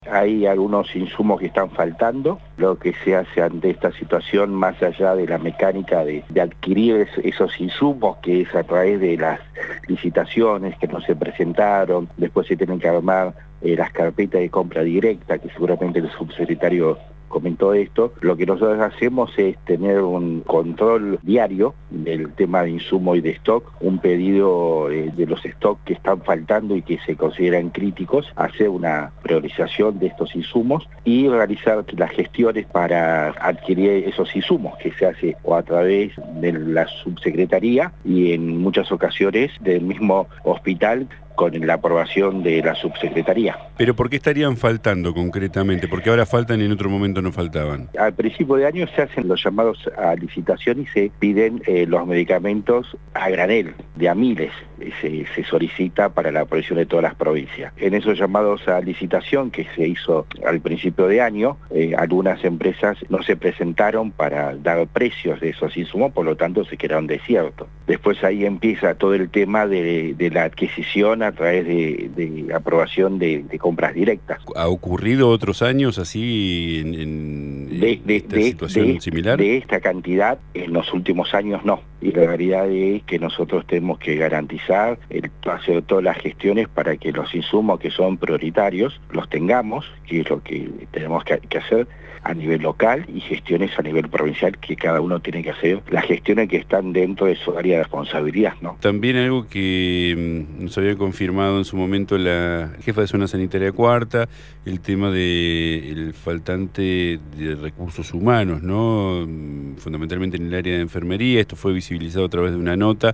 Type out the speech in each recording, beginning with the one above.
Hay algunos insumos que están faltando. Lo que se hace ante esta situación, más allá de la mecánica de adquirir esos insumos, que es a través de las licitaciones que no se presentaron, después se tienen que armar las carpetas de compra directa, que seguramente el subsecretario comentó esto. Lo que nosotros hacemos es tener un control diario del tema de insumo y de stock, un pedido de los stocks que están faltando y que se consideran críticos, hacer una priorización de estos insumos y realizar las gestiones para adquirir esos insumos, que se hace o a través de la subsecretaría y en muchas ocasiones del mismo hospital, con la aprobación de la subsecretaría. ¿Pero por qué estarían faltando concretamente? Porque ahora faltan y en otro momento no faltaban. Al principio de año se hacen los llamados a licitación y se piden los medicamentos a granel, de a miles. Se solicita para la provisión de todas las provincias. En esos llamados a licitación que se hizo al principio de año, algunas empresas no se presentaron para dar precios de esos insumos, por lo tanto se quedaron desiertos. Después ahí empieza todo el tema de la adquisición a través de aprobación de compras directas. ¿Ha ocurrido otros años así en esta situación similar? De esta cantidad en los últimos años no. Y la realidad es que nosotros tenemos que garantizar hacer todas las gestiones para que los insumos que son prioritarios los tengamos, que es lo que tenemos que hacer a nivel local, y gestiones a nivel provincial, que cada uno tiene que hacer las gestiones que están dentro de su área de responsabilidad, ¿no? También algo que nos había confirmado en su momento la jefa de zona sanitaria cuarta, el tema del faltante de recursos humanos, ¿no? Fundamentalmente en el área de enfermería. Esto fue visibilizado a través de una nota.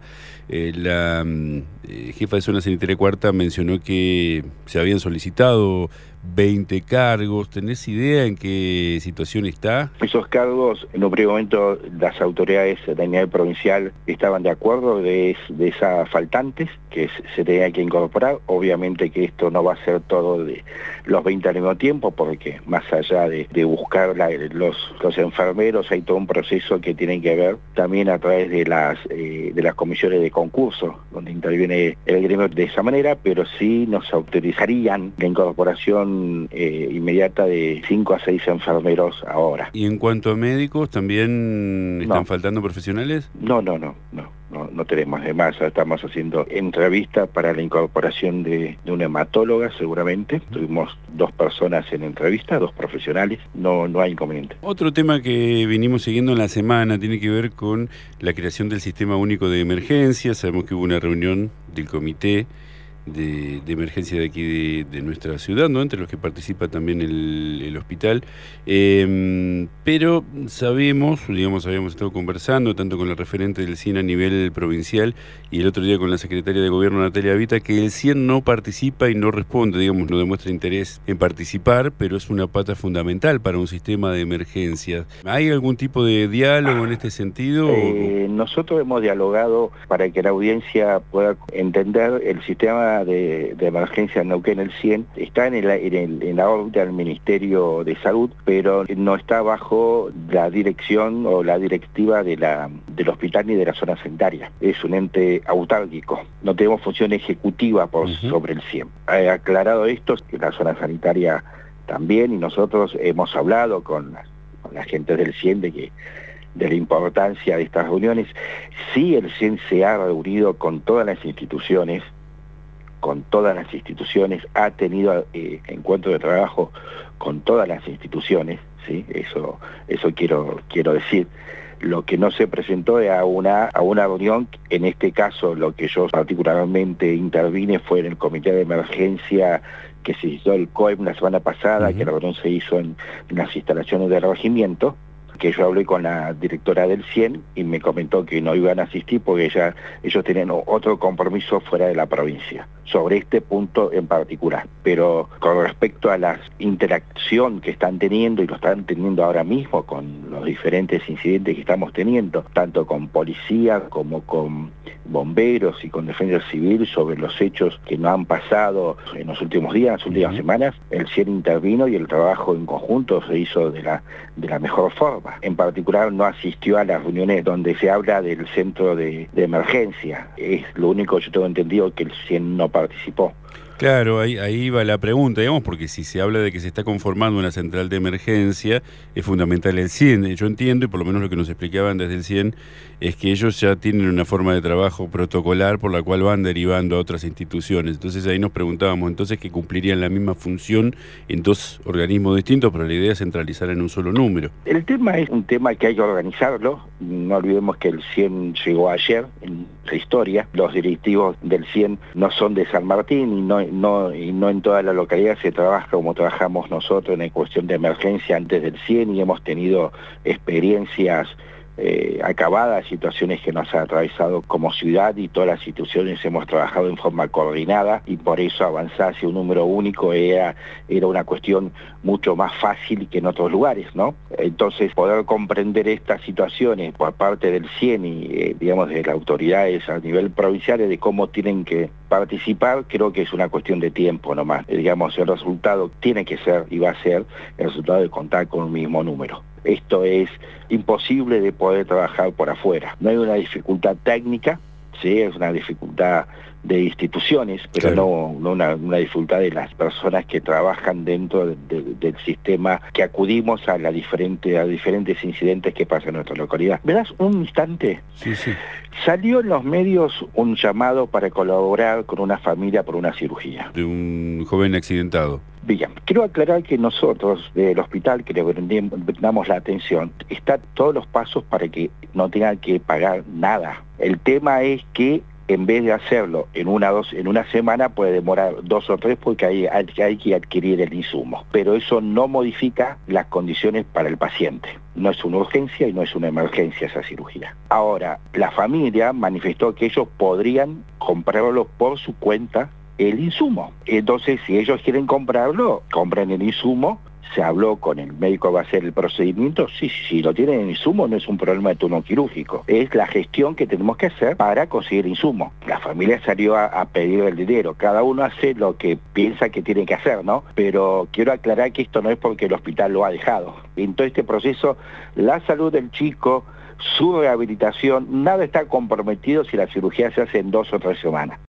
La jefa de zona sanitaria cuarta mencionó que se habían solicitado 20 cargos. ¿Tenés idea en qué situación está? Esos cargos, en un primer momento, las autoridades de nivel provincial estaban de acuerdo de esas faltantes que se tenía que incorporar. Obviamente que esto no va a ser todo de los 20 al mismo tiempo, porque más allá de buscar los enfermeros, hay todo un proceso que tiene que ver también a través de las comisiones de concurso, donde interviene el gremio de esa manera, pero sí nos autorizarían la incorporación inmediata de 5 a 6 enfermeros ahora. ¿Y en cuanto a médicos, también están faltando profesionales? No tenemos. Además, estamos haciendo entrevistas para la incorporación de una hematóloga, seguramente. Tuvimos 2 personas en entrevista, 2 profesionales. No hay inconveniente. Otro tema que venimos siguiendo en la semana tiene que ver con la creación del Sistema Único de Emergencia. Sabemos que hubo una reunión del comité de emergencia de aquí de nuestra ciudad, ¿no? Entre los que participa también el hospital, pero sabemos, habíamos estado conversando tanto con la referente del CIEN a nivel provincial y el otro día con la secretaria de Gobierno Natalia Vita, que el CIEN no participa y no responde, no demuestra interés en participar, pero es una pata fundamental para un sistema de emergencias. ¿Hay algún tipo de diálogo en este sentido? Nosotros hemos dialogado para que la audiencia pueda entender el sistema de emergencia en Neuquén. El CIEN está en la órbita del Ministerio de Salud, pero no está bajo la dirección o la directiva del hospital ni de la zona sanitaria. Es un ente autárquico. No tenemos función ejecutiva sobre el CIEN. He aclarado esto, que la zona sanitaria también, y nosotros hemos hablado con la gente del CIEN de la importancia de estas reuniones. Sí, el CIEN se ha reunido con todas las instituciones, ha tenido encuentros de trabajo con todas las instituciones, ¿sí? Eso quiero decir. Lo que no se presentó a una reunión, en este caso lo que yo particularmente intervine fue en el comité de emergencia que se hizo el COEM la semana pasada, que la reunión se hizo en las instalaciones del regimiento, que yo hablé con la directora del CIEN y me comentó que no iban a asistir porque ellos tenían otro compromiso fuera de la provincia sobre este punto en particular. Pero con respecto a la interacción que están teniendo, y lo están teniendo ahora mismo con los diferentes incidentes que estamos teniendo, tanto con policía como con bomberos y con defensa civil, sobre los hechos que nos han pasado en los últimos días, en las últimas semanas, el CIEN intervino y el trabajo en conjunto se hizo de la mejor forma. En particular no asistió a las reuniones donde se habla del centro de emergencia. Es lo único que yo tengo entendido, que el CIEN no participó. Claro, ahí va la pregunta, digamos, porque si se habla de que se está conformando una central de emergencia, es fundamental el CIEN. Yo entiendo, y por lo menos lo que nos explicaban desde el CIEN, es que ellos ya tienen una forma de trabajo protocolar por la cual van derivando a otras instituciones. Entonces ahí nos preguntábamos, entonces, que cumplirían la misma función en dos organismos distintos, pero la idea es centralizar en un solo número. El tema es un tema que hay que organizarlo. No olvidemos que el CIEN llegó ayer en la historia. Los directivos del CIEN no son de San Martín y no en toda la localidad se trabaja como trabajamos nosotros en cuestión de emergencia antes del CIEN, y hemos tenido experiencias acabadas, situaciones que nos han atravesado como ciudad, y todas las instituciones hemos trabajado en forma coordinada, y por eso avanzar hacia un número único era una cuestión mucho más fácil que en otros lugares, ¿no? Entonces, poder comprender estas situaciones por parte del CIEN y digamos de las autoridades a nivel provincial de cómo tienen que participar, creo que es una cuestión de tiempo nomás. Digamos, el resultado tiene que ser y va a ser el resultado de contar con un mismo número. Esto es imposible de poder trabajar por afuera. No hay una dificultad técnica, sí, es una dificultad de instituciones, pero claro, no una dificultad de las personas que trabajan dentro del sistema, que acudimos a diferentes incidentes que pasan en nuestra localidad. ¿Verás un instante? Sí, sí. Salió en los medios un llamado para colaborar con una familia por una cirugía. De un joven accidentado. Bien, quiero aclarar que nosotros del hospital, que le brindamos la atención, está todos los pasos para que no tengan que pagar nada. El tema es que en vez de hacerlo en una semana, puede demorar 2 o 3 porque hay que adquirir el insumo. Pero eso no modifica las condiciones para el paciente. No es una urgencia y no es una emergencia esa cirugía. Ahora, la familia manifestó que ellos podrían comprarlo por su cuenta, el insumo. Entonces, si ellos quieren comprarlo, compren el insumo. Se habló con el médico, va a hacer el procedimiento. Sí, si lo tienen en insumo, no es un problema de turno quirúrgico. Es la gestión que tenemos que hacer para conseguir insumo. La familia salió a pedir el dinero. Cada uno hace lo que piensa que tiene que hacer, ¿no? Pero quiero aclarar que esto no es porque el hospital lo ha dejado. En todo este proceso, la salud del chico, su rehabilitación, nada está comprometido si la cirugía se hace en 2 o 3 semanas.